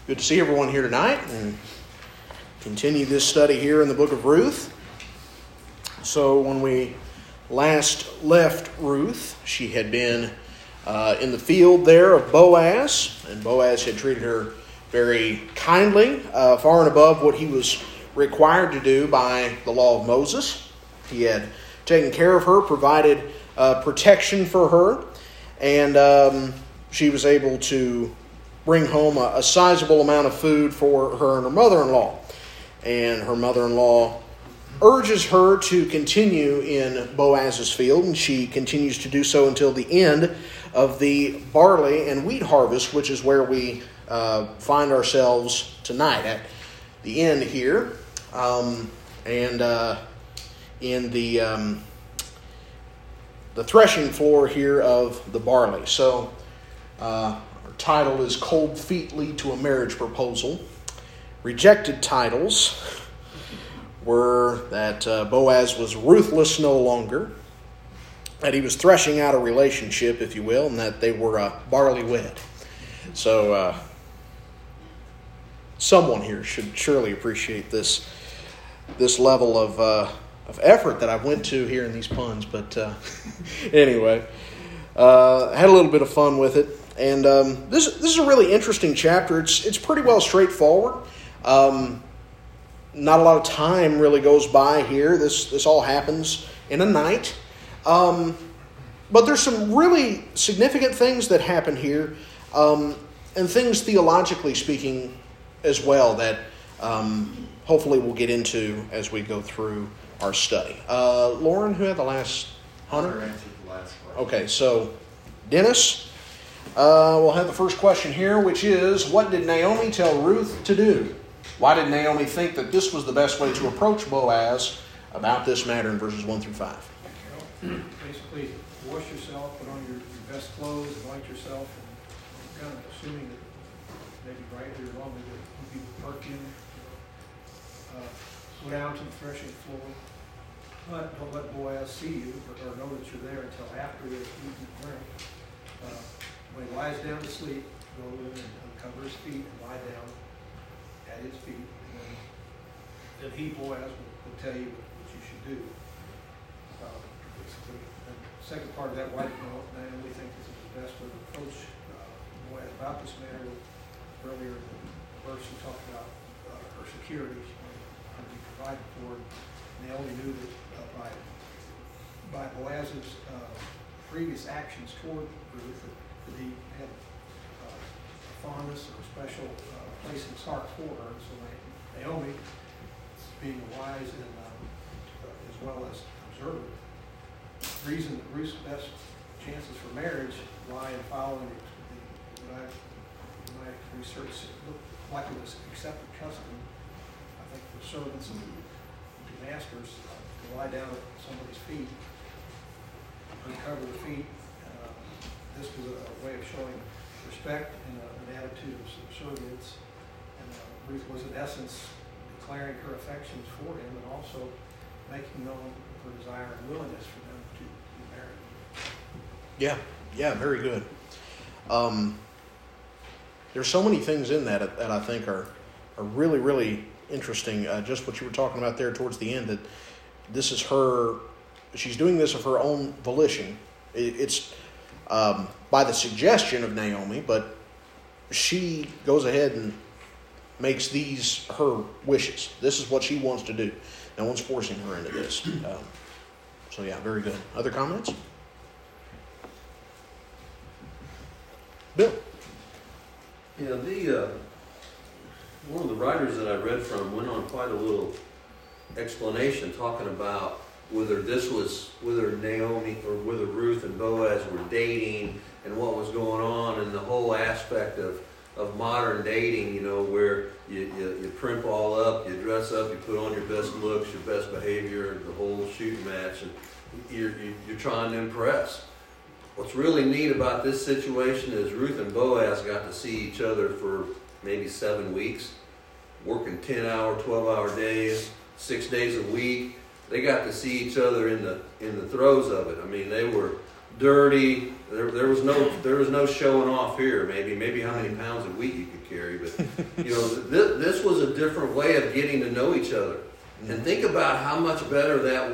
Good to see everyone here tonight and continue this study here in the book of Ruth. So when we last left Ruth, she had been in the field there of Boaz, and Boaz had treated her very kindly, far and above what he was required to do by the law of Moses. He had taken care of her, provided protection for her, and she was able to bring home a sizable amount of food for her and her mother-in-law. And her mother-in-law urges her to continue in Boaz's field, and she continues to do so until the end of the barley and wheat harvest, which is where we find ourselves tonight, at the end here, in the threshing floor here of the barley. So, our title is Cold Feet Lead to a Marriage Proposal. Rejected titles were that Boaz was ruthless no longer, that he was threshing out a relationship, if you will, and that they were barley wed. So, someone here should surely appreciate this level of effort that I went to here in these puns. But anyway, had a little bit of fun with it. And this is a really interesting chapter. It's pretty well straightforward. Not a lot of time really goes by here. This all happens in a night. But there's some really significant things that happen here, and things theologically speaking as well that hopefully we'll get into as we go through our study. Lauren, who had the last? Hunter answered the last question. Okay, so Dennis. We'll have the first question here, which is, what did Naomi tell Ruth to do? Why did Naomi think that this was the best way to approach Boaz about this matter in verses 1 through 5? Basically, wash yourself, put on your best clothes, anoint yourself, and kind of assuming that maybe rightly or wrongly that you be perfumed. Go down to the threshing floor. But don't let Boaz see you or know that you're there until after you eat and drink. When he lies down to sleep, go in and uncover his feet and lie down at his feet. And then he, Boaz, will tell you what you should do. The second part of that, why Naomi think this is the best way to approach Boaz about this matter. Earlier in the verse, he talked about her security. She wanted to be provided for. Naomi knew that by Boaz's previous actions toward Ruth, that he had a fondness or a special place in his heart for her. And so Naomi, being wise and as well as observant, reason that Ruth's best chances for marriage lie in following what my research looked like it was accepted custom. I think for servants and masters to lie down at somebody's feet, uncover the feet. This was a way of showing respect and an attitude of subservience. And Ruth was, in essence, declaring her affections for him and also making known her desire and willingness for them to be married. Yeah, very good. There's so many things in that I think are really, really interesting. Just what you were talking about there towards the end, that this is she's doing this of her own volition. It's by the suggestion of Naomi, but she goes ahead and makes these her wishes. This is what she wants to do. No one's forcing her into this. So yeah, very good. Other comments? Bill? Yeah, one of the writers that I read from went on quite a little explanation talking about whether Naomi or whether Ruth and Boaz were dating and what was going on, and the whole aspect of modern dating, where you primp all up, you dress up, you put on your best looks, your best behavior, the whole shooting match, and you're trying to impress. What's really neat about this situation is Ruth and Boaz got to see each other for maybe 7 weeks, working 10-hour, 12-hour days, 6 days a week. They got to see each other in the throes of it. I mean, they were dirty. There was no showing off here. Maybe how many pounds of wheat you could carry, but this was a different way of getting to know each other. And think about how much better that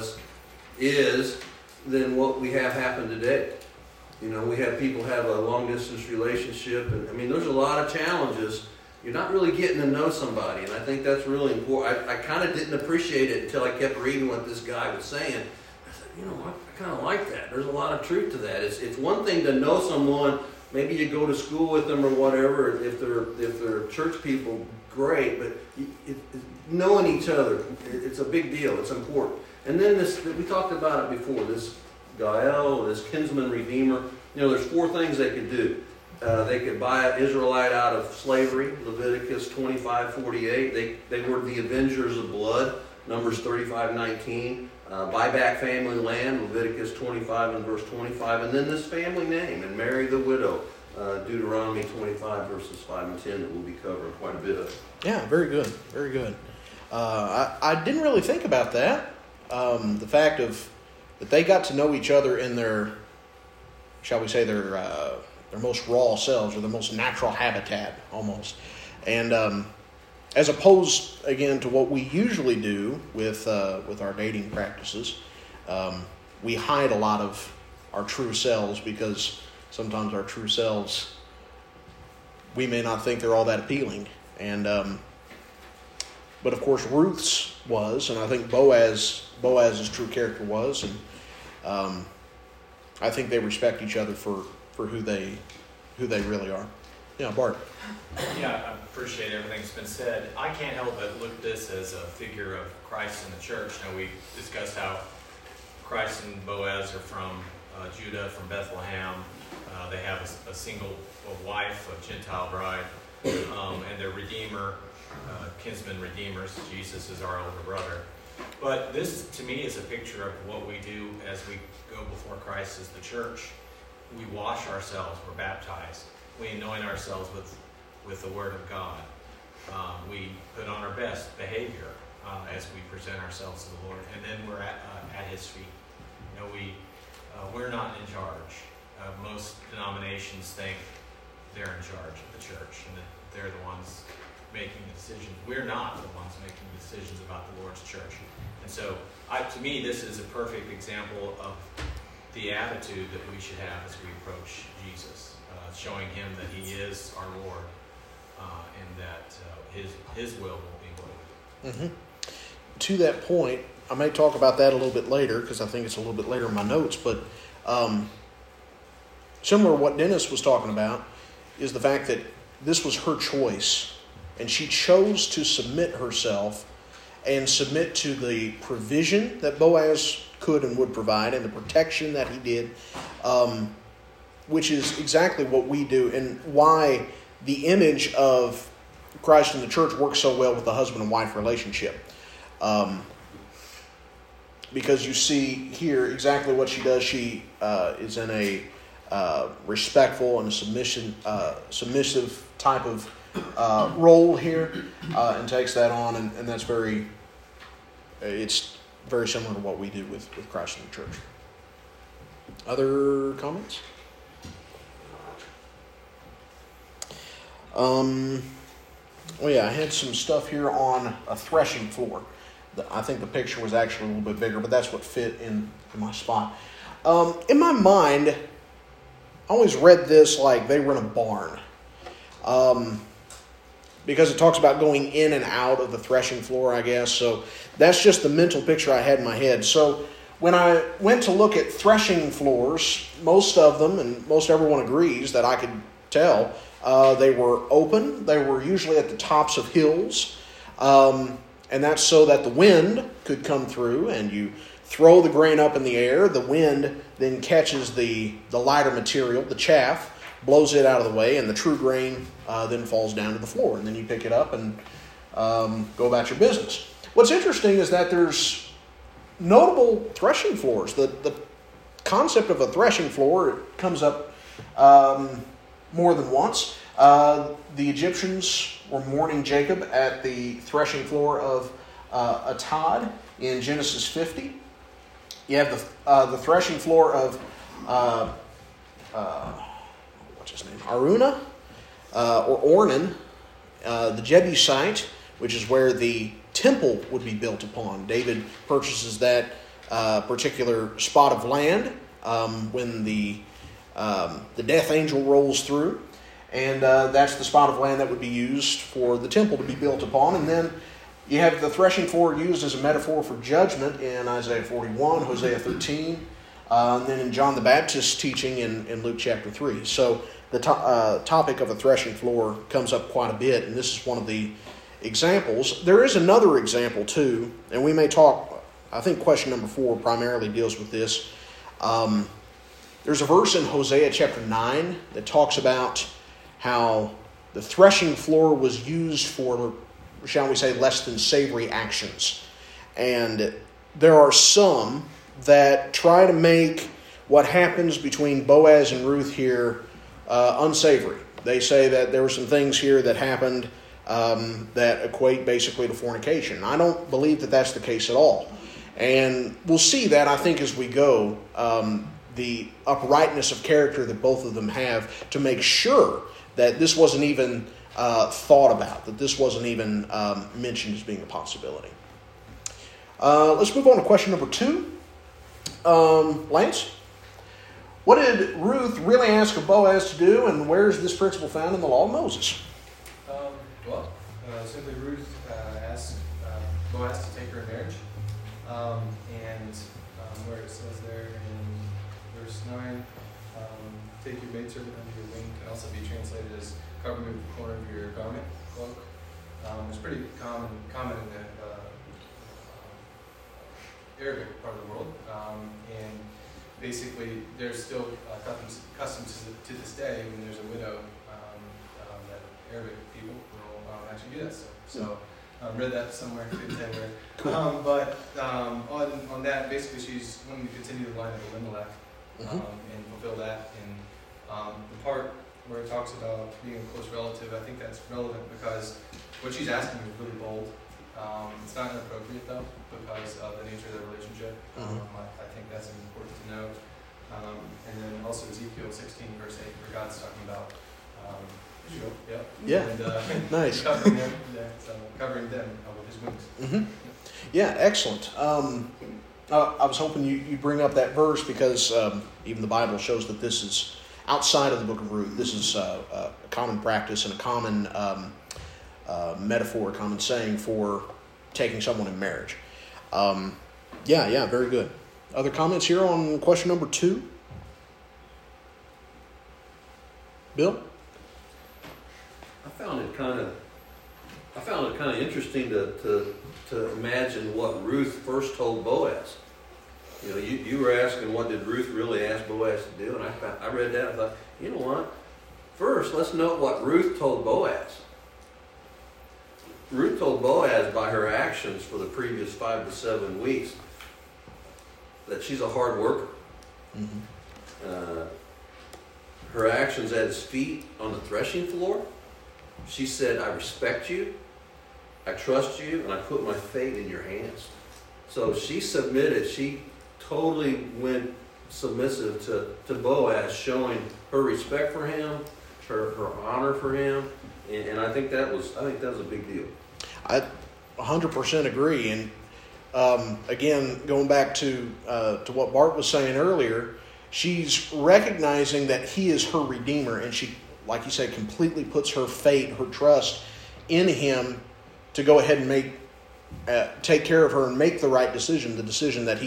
is than what we have happen today. We have people have a long distance relationship, and there's a lot of challenges. You're not really getting to know somebody, and I think that's really important. I kind of didn't appreciate it until I kept reading what this guy was saying. I said, I kind of like that. There's a lot of truth to that. It's one thing to know someone. Maybe you go to school with them or whatever. If they're church people, great. But knowing each other, it's a big deal. It's important. And then we talked about it before. This Gael, this kinsman redeemer. There's 4 things they could do. They could buy an Israelite out of slavery, Leviticus 25:48. They were the avengers of blood, Numbers 35:19. Buy back family land, Leviticus 25 and verse 25. And then this family name, and marry the widow, Deuteronomy 25 verses 5 and 10 that we'll be covering quite a bit of. Yeah, very good, very good. I didn't really think about that. The fact that they got to know each other in their, shall we say, their most raw selves, or their most natural habitat, almost. And as opposed, again, to what we usually do with our dating practices, we hide a lot of our true selves, because sometimes our true selves, we may not think they're all that appealing. And but of course Ruth's was, and I think Boaz's true character was, and I think they respect each other for who they really are. Yeah, Bart. Yeah, I appreciate everything that's been said. I can't help but look at this as a figure of Christ in the church. Now, we discussed how Christ and Boaz are from Judah, from Bethlehem. They have a single wife, a Gentile bride, and their redeemer, kinsman redeemers. Jesus is our older brother. But this, to me, is a picture of what we do as we go before Christ as the church. We wash ourselves, we're baptized. We anoint ourselves with the Word of God. We put on our best behavior as we present ourselves to the Lord, and then we're at His feet. We're not in charge. Most denominations think they're in charge of the church, and that they're the ones making the decisions. We're not the ones making the decisions about the Lord's church. And so, to me, this is a perfect example of the attitude that we should have as we approach Jesus, showing Him that He is our Lord, and that His will be done. To that point, I may talk about that a little bit later, because I think it's a little bit later in my notes, but similar to what Dennis was talking about is the fact that this was her choice, and she chose to submit herself and submit to the provision that Boaz could and would provide, and the protection that he did, which is exactly what we do, and why the image of Christ in the church works so well with the husband and wife relationship. Because you see here exactly what she does. She is in a respectful and a submissive type of role here, and takes that on, and that's it's very similar to what we do with Christ in the church. Other comments? I had some stuff here on a threshing floor. I think the picture was actually a little bit bigger, but that's what fit in my spot. In my mind, I always read this like they were in a barn. Because it talks about going in and out of the threshing floor, I guess. So that's just the mental picture I had in my head. So when I went to look at threshing floors, most of them, and most everyone agrees that I could tell, they were open. They were usually at the tops of hills. And that's so that the wind could come through, and you throw the grain up in the air. The wind then catches the lighter material, the chaff, blows it out of the way, and the true grain then falls down to the floor. And then you pick it up and go about your business. What's interesting is that there's notable threshing floors. The concept of a threshing floor comes up more than once. The Egyptians were mourning Jacob at the threshing floor of Atad in Genesis 50. You have the threshing floor of what's his name? Aruna or Ornan, the Jebusite, which is where the temple would be built upon. David purchases that particular spot of land when the death angel rolls through. And that's the spot of land that would be used for the temple to be built upon. And then you have the threshing floor used as a metaphor for judgment in Isaiah 41, Hosea 13, and then in John the Baptist's teaching in Luke chapter 3. So the topic of a threshing floor comes up quite a bit, and this is one of the examples. There is another example too, and we may talk, I think question number 4 primarily deals with this. There's a verse in Hosea chapter 9 that talks about how the threshing floor was used for, shall we say, less than savory actions. And there are some that try to make what happens between Boaz and Ruth here unsavory. They say that there were some things here that happened that equate basically to fornication. I don't believe that that's the case at all. And we'll see that, I think, as we go, the uprightness of character that both of them have to make sure that this wasn't even thought about, that this wasn't even mentioned as being a possibility. Let's move on to question number 2. Lance? What did Ruth really ask of Boaz to do, and where is this principle found in the law of Moses? Simply Ruth asked Boaz to take her in marriage. And where it says there in verse 9, take your maidservant under your wing, can also be translated as cover me with the corner of your garment, cloak. It's pretty common in the Arabic part of the world. And basically, there's still customs to this day when there's a widow that Arabic people will actually do that. So read that somewhere, couldn't tell where. Cool. But on that, basically, she's wanting to continue the line of Elimelech and fulfill that. And the part where it talks about being a close relative, I think that's relevant because what she's asking is really bold. It's not inappropriate, though, because of the nature of the relationship. I think that's important to note. And then also Ezekiel 16, verse 8, where God's talking about Israel. Yep. Yeah. And, Nice. covering them, covering them with his wings. Mm-hmm. Yeah, excellent. I was hoping you'd bring up that verse because even the Bible shows that this is outside of the book of Ruth. This is a common practice and a common metaphor, a common saying for taking someone in marriage. Yeah, very good. Other comments here on question number 2? Bill? I found it kind of interesting to imagine what Ruth first told Boaz. You know, you were asking what did Ruth really ask Boaz to do, and I read that and thought, you know what? First, let's note what Ruth told Boaz. Ruth told Boaz by her actions for the previous 5 to 7 weeks that she's a hard worker. Her actions at his feet on the threshing floor, she said, I respect you, I trust you, and I put my fate in your hands. So she submitted. She totally went submissive to Boaz, showing her respect for him, her honor for him, and I think that was a big deal. I 100% agree. And again, going back to what Bart was saying earlier, she's recognizing that he is her Redeemer, and she, like you said, completely puts her fate, her trust in him to go ahead and take care of her and make the right decision, the decision that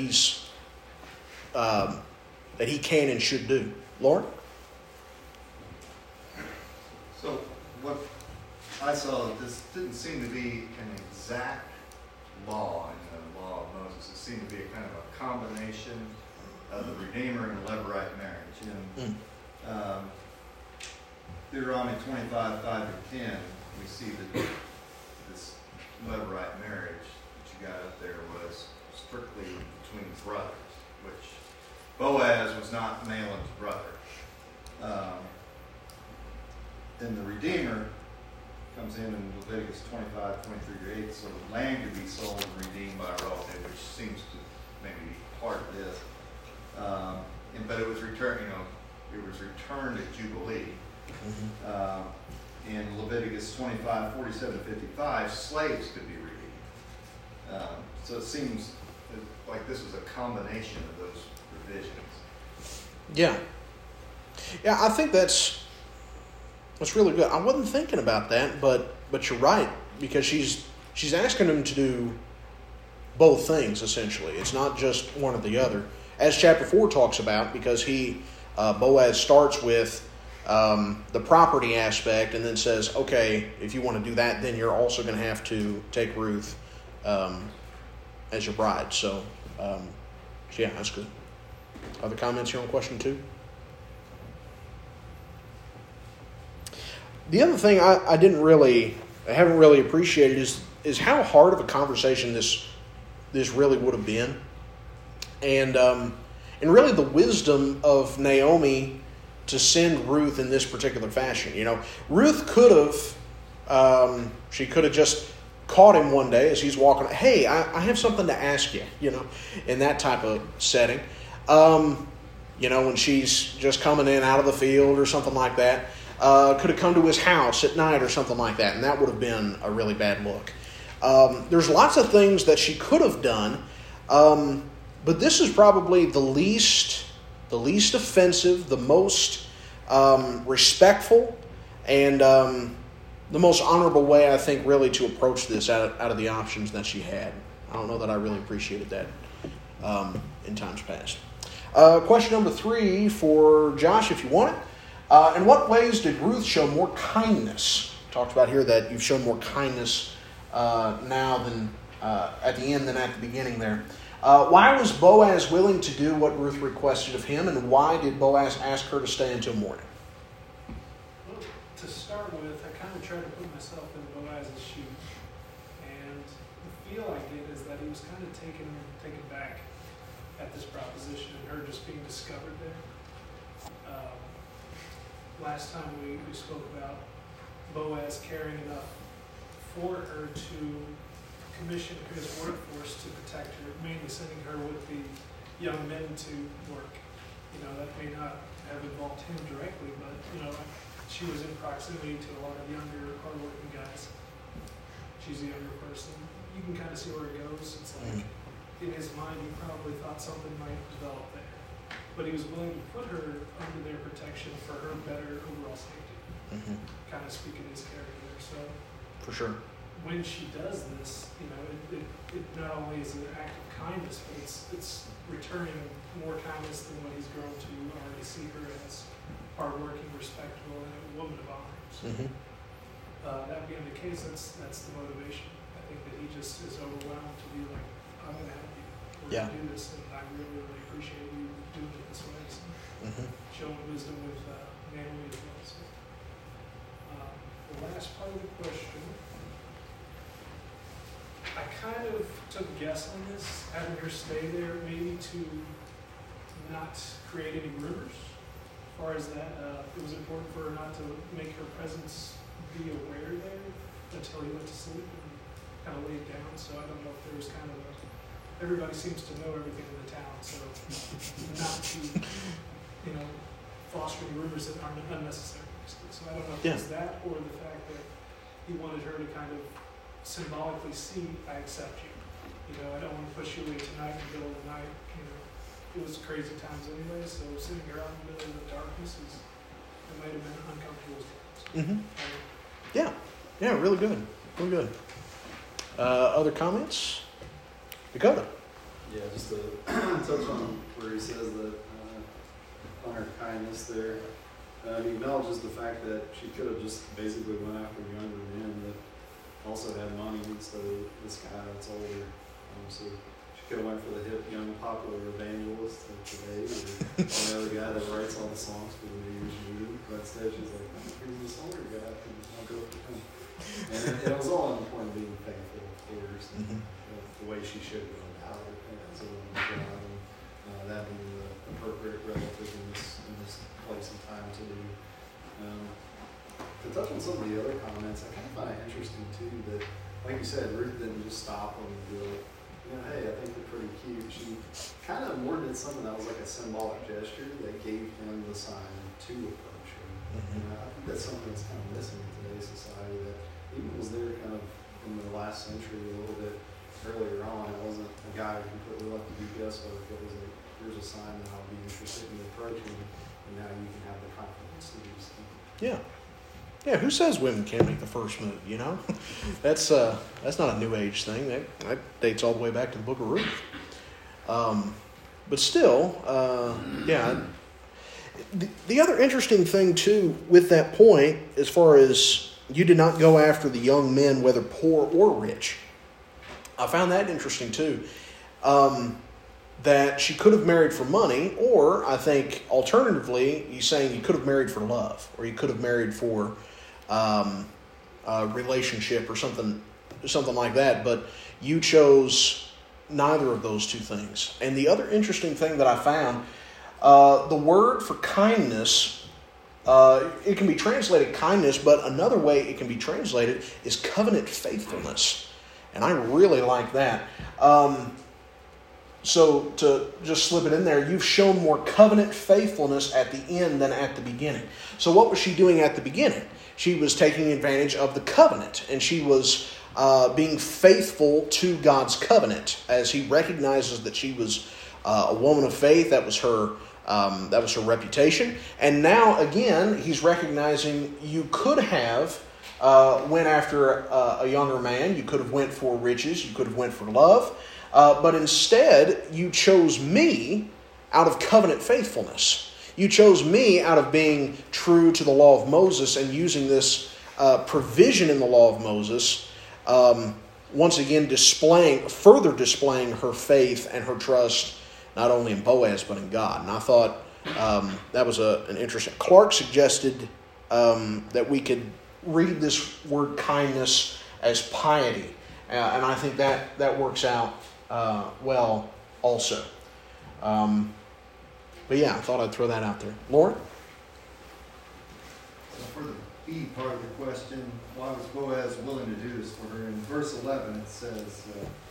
that he can and should do. Lauren? So what I saw, this didn't seem to be an exact law in the law of Moses. It seemed to be a kind of a combination of the Redeemer and Levirate marriage. And Deuteronomy 25, 5 to 10, we see that this Levirate marriage that you got up there was strictly between brothers, which Boaz was not Mahlon's brother. Then the Redeemer comes in Leviticus 25, 23-8, so the land could be sold and redeemed by a relative, which seems to maybe be part of this. but it was returned, it was returned at Jubilee. In Leviticus 25, 47 to 55, slaves could be redeemed. So it seems like this was a combination of those provisions. Yeah. Yeah, I think that's really good. I wasn't thinking about that, but you're right, because she's asking him to do both things, essentially. It's not just one or the other. As chapter 4 talks about, because Boaz starts with the property aspect and then says, okay, if you want to do that, then you're also going to have to take Ruth as your bride. So, yeah, that's good. Other comments here on question 2? The other thing I haven't really appreciated is how hard of a conversation this really would have been, and really the wisdom of Naomi to send Ruth in this particular fashion. Ruth could have just caught him one day as he's walking. Hey, I have something to ask you. In that type of setting. When she's just coming in out of the field or something like that. Could have come to his house at night or something like that, and that would have been a really bad look. There's lots of things that she could have done, but this is probably the least offensive, the most respectful, and the most honorable way, I think, really to approach this out of the options that she had. I don't know that I really appreciated that in times past. Question number 3 for Josh, if you want it. In what ways did Ruth show more kindness? Talked about here that you've shown more kindness now than at the end than at the beginning there. Why was Boaz willing to do what Ruth requested of him, and why did Boaz ask her to stay until morning? Well, to start with, I kind of tried to put myself in Boaz's shoes, and the feel I get is that he was kind of taken back at this proposition and her just being discovered there. Last time we spoke about Boaz caring enough for her to commission his workforce to protect her, mainly sending her with the young men to work. That may not have involved him directly, but, she was in proximity to a lot of younger, hardworking guys. She's a younger person. You can kind of see where it goes. It's like, in his mind, he probably thought something might develop there. But he was willing to put her under their protection for her better overall safety. Kind of speaking his character. So, for sure, when she does this, it not only is it an act of kindness, but it's returning more kindness than what he's grown to already see her as hardworking, respectable, and a woman of honor. So, that being the case, that's the motivation. I think that he just is overwhelmed to be like, I'm going to help you. We're going to do this, and I really, really appreciate you doing it this way. So, showing wisdom with Naomi as well. So, the last part of the question, I kind of took a guess on this, having her stay there maybe to not create any rumors. As far as that, it was important for her not to make her presence be aware there until he went to sleep and kind of laid down. So I don't know if there was kind of everybody seems to know everything in the town, so not to, foster rumors that aren't unnecessary. So I don't know if it's that or the fact that he wanted her to kind of symbolically see, I accept you. I don't want to push you away tonight in the middle of the night. It was crazy times anyway, so sitting around in the middle of the darkness it might have been uncomfortable as times. Yeah, really good. Really good. Other comments? Dakota? Yeah, just to touch on where he says that on her kindness there, he acknowledges the fact that she could have just basically went after younger men that also had money instead of this guy that's older. So she could have went for the hip, young, popular evangelist of today, or the other guy that writes all the songs for the New Year's Eve. But instead she's like, here's this older guy, I'll go for him. And it was all on the point of being thankful, of course, and the way she should go about it as a woman of God, and that being the appropriate relative in this place and time to do. To touch on some of the other comments, I kind of find it interesting too that, like you said, Ruth didn't just stop when you do it. hey, I think they're pretty cute. She kind of more did something that was like a symbolic gesture that gave him the sign to approach her. Mhm. And I think that's something that's kind of missing in today's society, that even was there kind of in the last century a little bit earlier on. It wasn't a guy who completely left the guesswork. It was like, here's a sign that I'll be interested in approaching, and now you can have the confidence to do so. Yeah. Yeah, who says women can't make the first move, you know? That's not a New Age thing. That dates all the way back to the Book of Ruth. But still, yeah. The other interesting thing, too, with that point, as far as you did not go after the young men, whether poor or rich, I found that interesting, too. That she could have married for money, or I think alternatively, he's saying you could have married for love, or you could have married for a relationship or something like that. But you chose neither of those two things. And the other interesting thing that I found, the word for kindness, it can be translated kindness, but another way it can be translated is covenant faithfulness. And I really like that. So to just slip it in there, you've shown more covenant faithfulness at the end than at the beginning. So what was she doing at the beginning? She was taking advantage of the covenant, and she was being faithful to God's covenant as he recognizes that she was a woman of faith. That was her reputation. And now again, he's recognizing you could have went after a younger man. You could have went for riches. You could have went for love. But instead, you chose me out of covenant faithfulness. You chose me out of being true to the law of Moses and using this provision in the law of Moses, once again further displaying her faith and her trust, not only in Boaz, but in God. And I thought that was an interesting. Clark suggested that we could read this word kindness as piety. And I think that works out well also. But yeah, I thought I'd throw that out there. Lauren? So for the B part of the question, why was Boaz willing to do this for her? In verse 11 it says,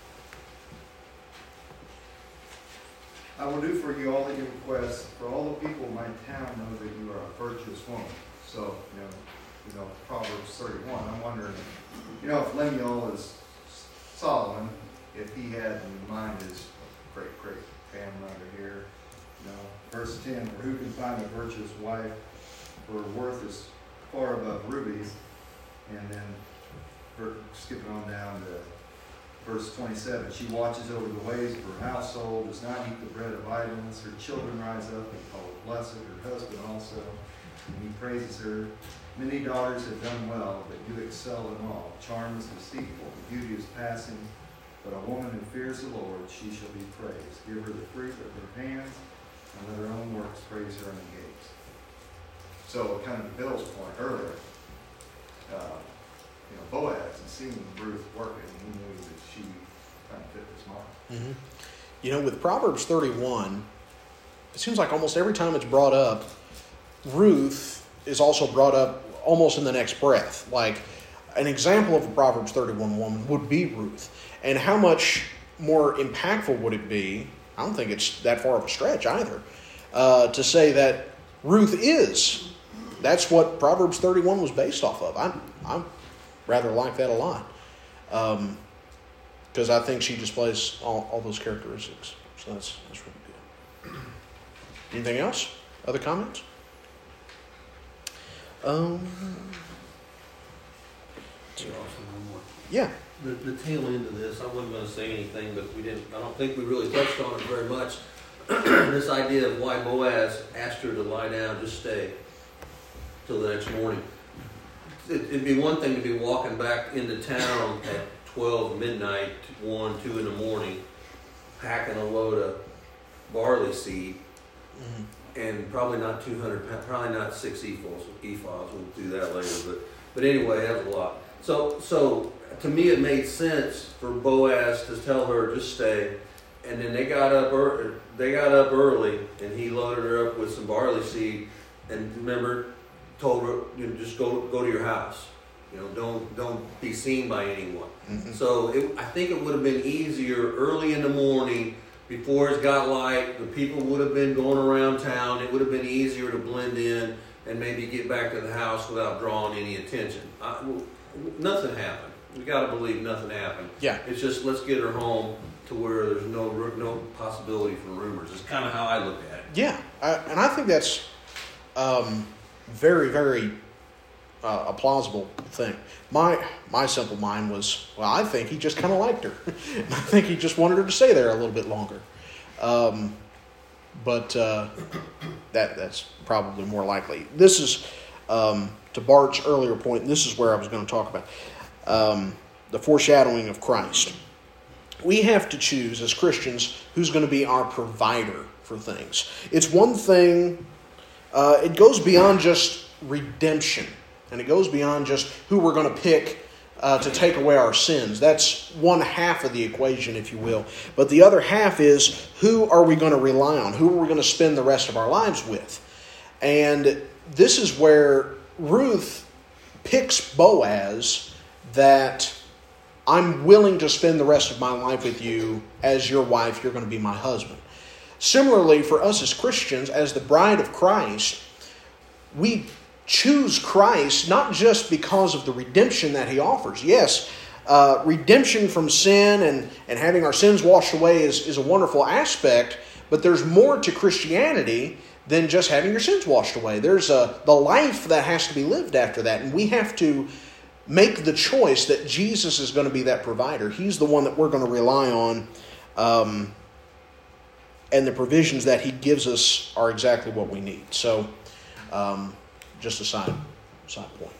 I will do for you all that you request, for all the people of my town know that you are a virtuous woman. So, you know, Proverbs 31, I'm wondering, if Lemuel is Solomon, if he had in mind his great-great-grandmother here. Verse 10, for who can find a virtuous wife? For her worth is far above rubies. And then, skipping on down to verse 27, she watches over the ways of her household, does not eat the bread of idleness. Her children rise up and call her blessed, her husband also, and he praises her. Many daughters have done well, but you excel in all. Charm is deceitful, beauty is passing, but a woman who fears the Lord, she shall be praised. Give her the fruit of her hands, and let her own works praise her in the gates. So, kind of Bill's point earlier, Boaz, and seeing Ruth working, he knew that she kind of fit this model. Mm-hmm. With Proverbs 31, it seems like almost every time it's brought up, Ruth is also brought up almost in the next breath. Like, an example of a Proverbs 31 woman would be Ruth. And how much more impactful would it be? I don't think it's that far of a stretch either, to say that Ruth is. That's what Proverbs 31 was based off of. I rather like that a lot, because I think she displays all those characteristics. So that's really good. Anything else? Other comments? Yeah. The tail end of this, I wasn't going to say anything, but I don't think we really touched on it very much. This idea of why Boaz asked her to lie down, just stay till the next morning. It'd be one thing to be walking back into town at 12 midnight, 1, 2 in the morning, packing a load of barley seed, and probably not 200 pounds, probably not 6 ephahs. We'll do that later, but anyway, that was a lot. So to me, it made sense for Boaz to tell her just stay, and then they got up early, and he loaded her up with some barley seed, and remember, told her, just go to your house. Don't be seen by anyone. Mhm. So I think it would have been easier early in the morning before it got light. The people would have been going around town. It would have been easier to blend in and maybe get back to the house without drawing any attention. Nothing happened. We got to believe nothing happened. Yeah. It's just let's get her home to where there's no possibility for rumors. It's kind of how I look at it. Yeah, and I think that's very, very a plausible thing. My simple mind was, well, I think he just kind of liked her. I think he just wanted her to stay there a little bit longer. But that's probably more likely. This is, to Bart's earlier point, this is where I was going to talk about the foreshadowing of Christ. We have to choose as Christians who's going to be our provider for things. It's one thing, it goes beyond just redemption, and it goes beyond just who we're going to pick to take away our sins. That's one half of the equation, if you will. But the other half is, who are we going to rely on? Who are we going to spend the rest of our lives with? And this is where Ruth picks Boaz, that I'm willing to spend the rest of my life with you as your wife. You're going to be my husband. Similarly, for us as Christians, as the bride of Christ, we choose Christ not just because of the redemption that he offers. Yes, redemption from sin and having our sins washed away is a wonderful aspect, but there's more to Christianity than just having your sins washed away. There's the life that has to be lived after that, and we have to make the choice that Jesus is going to be that provider. He's the one that we're going to rely on, and the provisions that he gives us are exactly what we need. So, just a side point.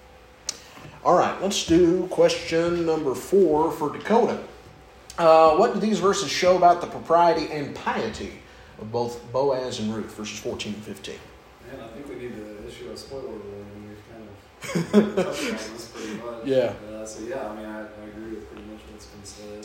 All right, let's do question number 4 for Dakota. What do these verses show about the propriety and piety of both Boaz and Ruth, verses 14 and 15? Man, I think we need to issue a spoiler warning. We've kind of touched on this pretty much. Yeah. So yeah, I mean, I agree with pretty much what's been said.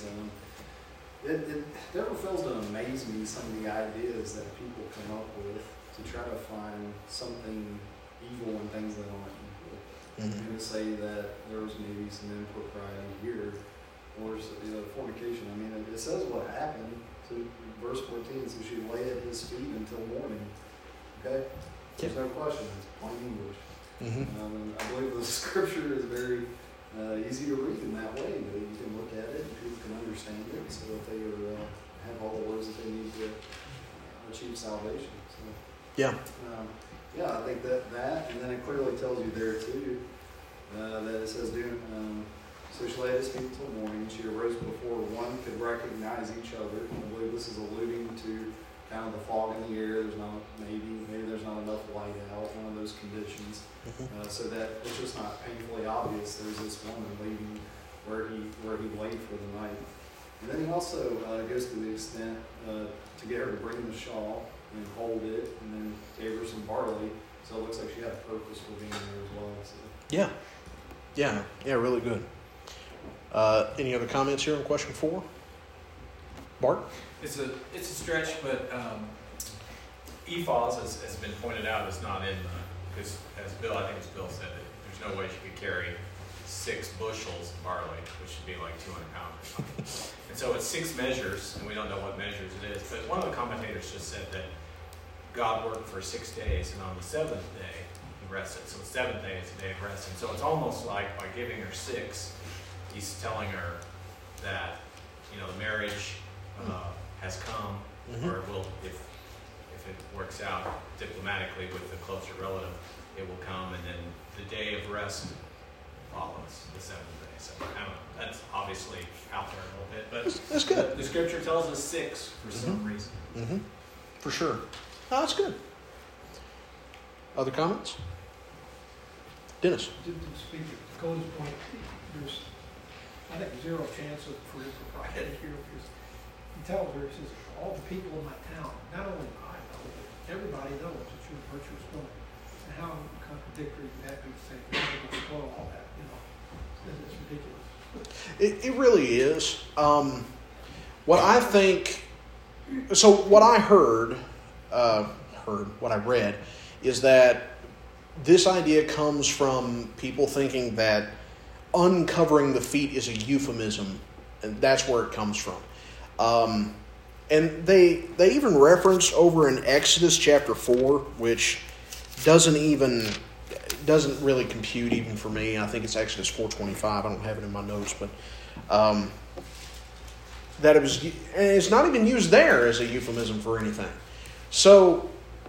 It never fails to amaze me, some of the ideas that people come up with to try to find something evil in things that aren't evil. Mm-hmm. And to say that there was maybe some impropriety here, or fornication. I mean, it says what happened. So verse 14, so she lay at his feet until morning. Okay? There's no question. It's plain English. Mm-hmm. I believe the scripture is very easy to read in that way. That you can look at it and people can understand it, so that they have all the words that they need to achieve salvation. So, Yeah. I think that, and then it clearly tells you there too that it says, so she lay at his feet until morning. She arose before one could recognize each other. I believe this is alluding to kind of the fog in the air. There's not maybe there's not enough light out. One of those conditions, so that it's just not painfully obvious. There's this woman leaving where he laid for the night, and then he also goes to the extent to get her to bring the shawl and hold it, and then gave her some barley. So it looks like she had a purpose for being there as well. So. Yeah, really good. Any other comments here on question 4? Bart? It's a stretch, but ephahs, as has been pointed out, is not in because as Bill said, that there's no way she could carry 6 bushels of barley, which would be like 200 pounds or something. And so it's 6 measures, and we don't know what measures it is. But one of the commentators just said that God worked for 6 days, and on the 7th day he rested. So the 7th day is a day of rest. And so it's almost like by giving her 6, he's telling her that the marriage has come, or will, if it works out diplomatically with the closer relative, it will come, and then the day of rest follows the 7th day. So I don't know. That's obviously out there a little bit, but that's good. The scripture tells us 6 for some reason. Mm-hmm. For sure. Oh, that's good. Other comments? Dennis? To speak to Dakota's point, there's, I think, zero chance for impropriety here, because he tells her, he says, all the people in my town, not only I know, but everybody knows that you're a virtuous woman. And how contradictory would that be to say, you're going to spoil all that, it's ridiculous. It really is. What I think, so what I heard, what I read, is that this idea comes from people thinking that uncovering the feet is a euphemism, and that's where it comes from. And they even reference over in Exodus chapter 4, which doesn't really compute even for me. I think it's Exodus 4:25. I don't have it in my notes, but that it's not even used there as a euphemism for anything. So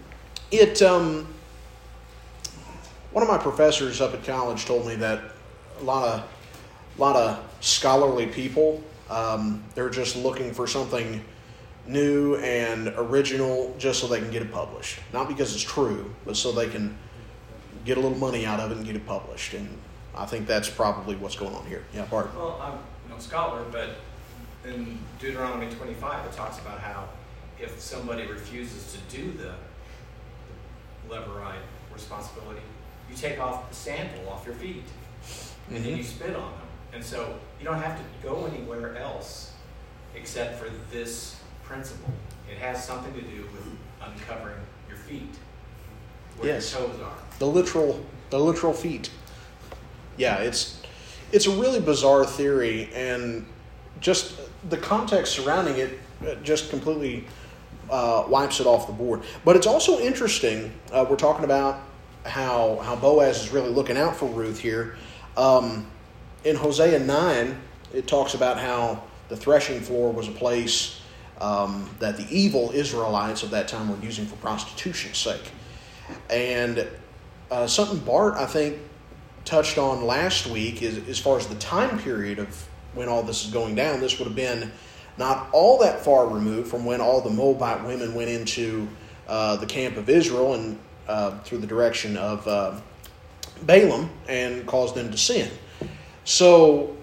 one of my professors up at college told me that a lot of scholarly people, they're just looking for something new and original just so they can get it published. Not because it's true, but so they can get a little money out of it and get it published. And I think that's probably what's going on here. Yeah, Bart? Well, I'm no scholar, but in Deuteronomy 25, it talks about how if somebody refuses to do the Levirate responsibility, you take off the sandal off your feet, and then you spit on them. And so you don't have to go anywhere else except for this principle. It has something to do with uncovering your feet, where your toes are. The literal feet. Yeah, it's a really bizarre theory, and just the context surrounding it just completely wipes it off the board. But it's also interesting. We're talking about how Boaz is really looking out for Ruth here. In Hosea 9, it talks about how the threshing floor was a place that the evil Israelites of that time were using for prostitution's sake. And something Bart, I think, touched on last week is as far as the time period of when all this is going down. This would have been not all that far removed from when all the Moabite women went into the camp of Israel and through the direction of Balaam and caused them to sin. So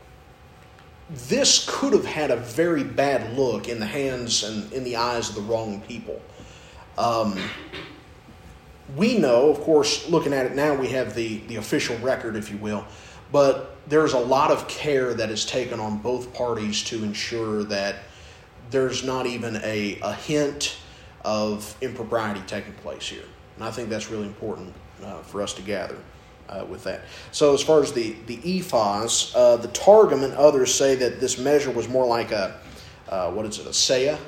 this could have had a very bad look in the hands and in the eyes of the wrong people. We know, of course, looking at it now, we have the official record, if you will, but there's a lot of care that is taken on both parties to ensure that there's not even a hint of impropriety taking place here. And I think that's really important for us to gather with that. So as far as the ephahs, the Targum and others say that this measure was more like a seah,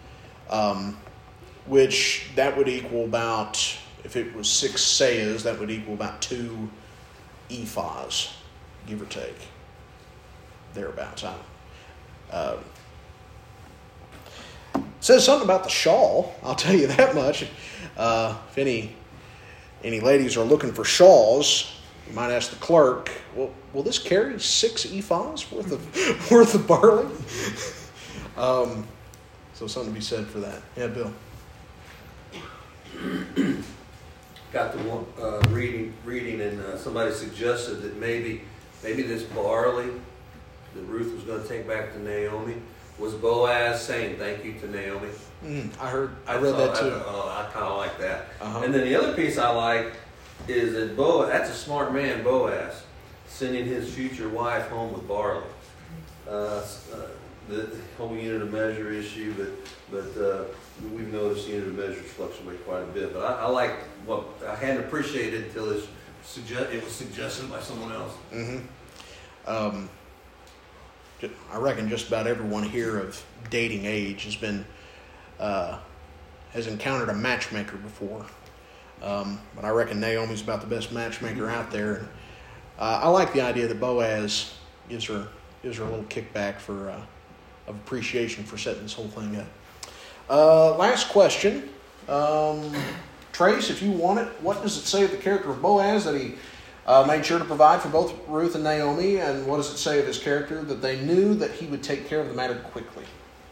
which that would equal about, if it was 6 seahs, that would equal about 2 ephahs, give or take, thereabouts. Says something about the shawl, I'll tell you that much. If any ladies are looking for shawls, you might ask the clerk, well, will this carry 6 ephahs worth of barley? So something to be said for that. Yeah, Bill. Got the one reading, and somebody suggested that maybe this barley that Ruth was going to take back to Naomi was Boaz saying thank you to Naomi. I read that too. I kind of like that. Uh-huh. And then the other piece I like is that Boaz, that's a smart man, Boaz, sending his future wife home with barley. The whole unit of measure issue, but we've noticed unit of measures fluctuate quite a bit. But I like what I hadn't appreciated until it was suggested by someone else. Mm-hmm. I reckon just about everyone here of dating age has encountered a matchmaker before. But I reckon Naomi's about the best matchmaker out there. I like the idea that Boaz gives her a little kickback of appreciation for setting this whole thing up. Last question. Trace, if you want it, what does it say of the character of Boaz that he made sure to provide for both Ruth and Naomi, and what does it say of his character that they knew that he would take care of the matter quickly?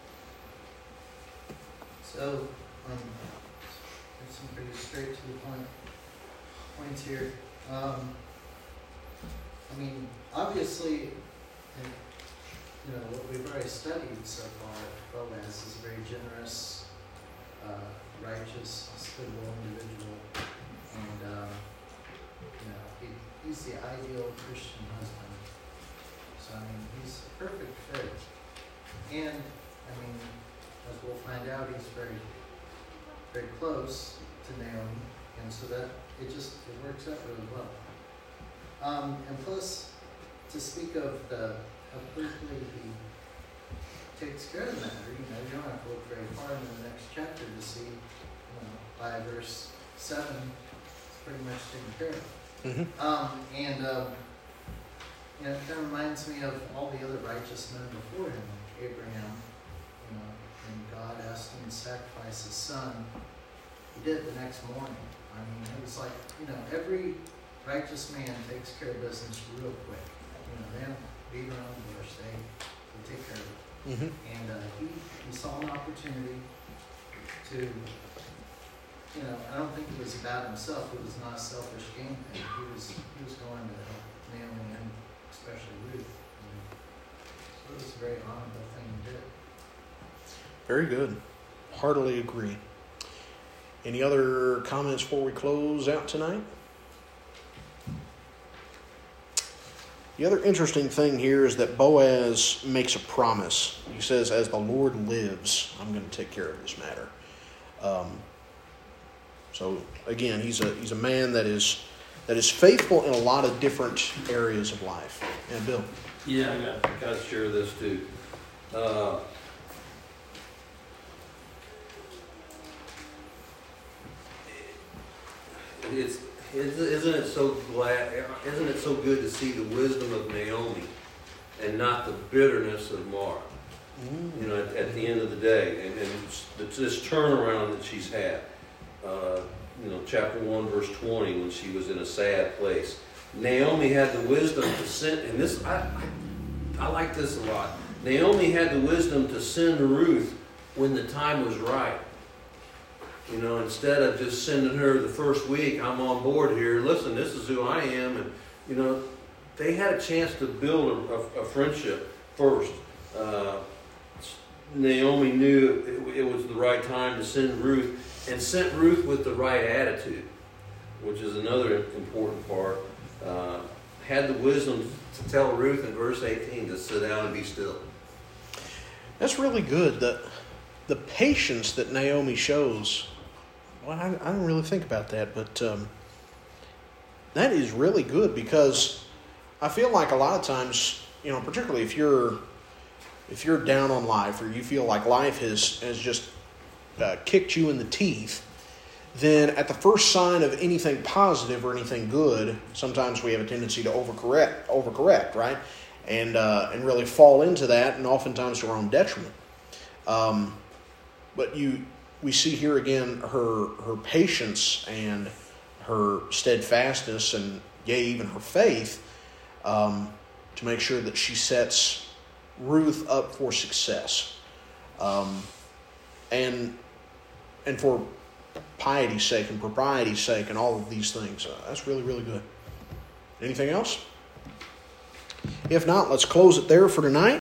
So, there's some pretty straight to the points here. Obviously, what we've already studied so far, Boaz is a very generous, righteous, hospitable individual, and he's the ideal Christian husband. So he's a perfect fit, and as we'll find out, he's very, very close to Naomi, and so that it works out really well. And plus, to speak of how quickly he takes care of the matter, you don't have to look very far in the next chapter to see, by verse 7, it's pretty much taken care of. It kind of reminds me of all the other righteous men before him, like Abraham, and God asked him to sacrifice his son. He did it the next morning. I mean, it was like, every righteous man takes care of business real quick. They don't beat around the bush. They take care of it. And he saw an opportunity to, I don't think it was about himself. It was not a selfish game thing. He was going to help Naomi and especially Ruth. So it was a very honorable thing he did. Very good. Heartily agree. Any other comments before we close out tonight? The other interesting thing here is that Boaz makes a promise. He says, as the Lord lives, I'm going to take care of this matter. So again, he's a man that is faithful in a lot of different areas of life. And Bill? Yeah, I got to share this too. Isn't it so good to see the wisdom of Naomi and not the bitterness of Mara? At the end of the day, and this turnaround that she's had. Chapter 1, verse 20, when she was in a sad place. Naomi had the wisdom to send, and this, I like this a lot. Naomi had the wisdom to send Ruth when the time was right. Instead of just sending her the first week, I'm on board here, listen, this is who I am. And, they had a chance to build a friendship first. Naomi knew it was the right time to send Ruth, and sent Ruth with the right attitude, which is another important part. Had the wisdom to tell Ruth in verse 18 to sit down and be still. That's really good. The patience that Naomi shows, well, I don't really think about that, but that is really good, because I feel like a lot of times, particularly if you're down on life, or you feel like life has just kicked you in the teeth, then at the first sign of anything positive or anything good, sometimes we have a tendency to overcorrect, right? And really fall into that, and oftentimes to our own detriment. But we see here again her patience and her steadfastness, and yea, even her faith, to make sure that she sets Ruth up for success, and for piety's sake and propriety's sake and all of these things. That's really, really good. Anything else? If not, let's close it there for tonight.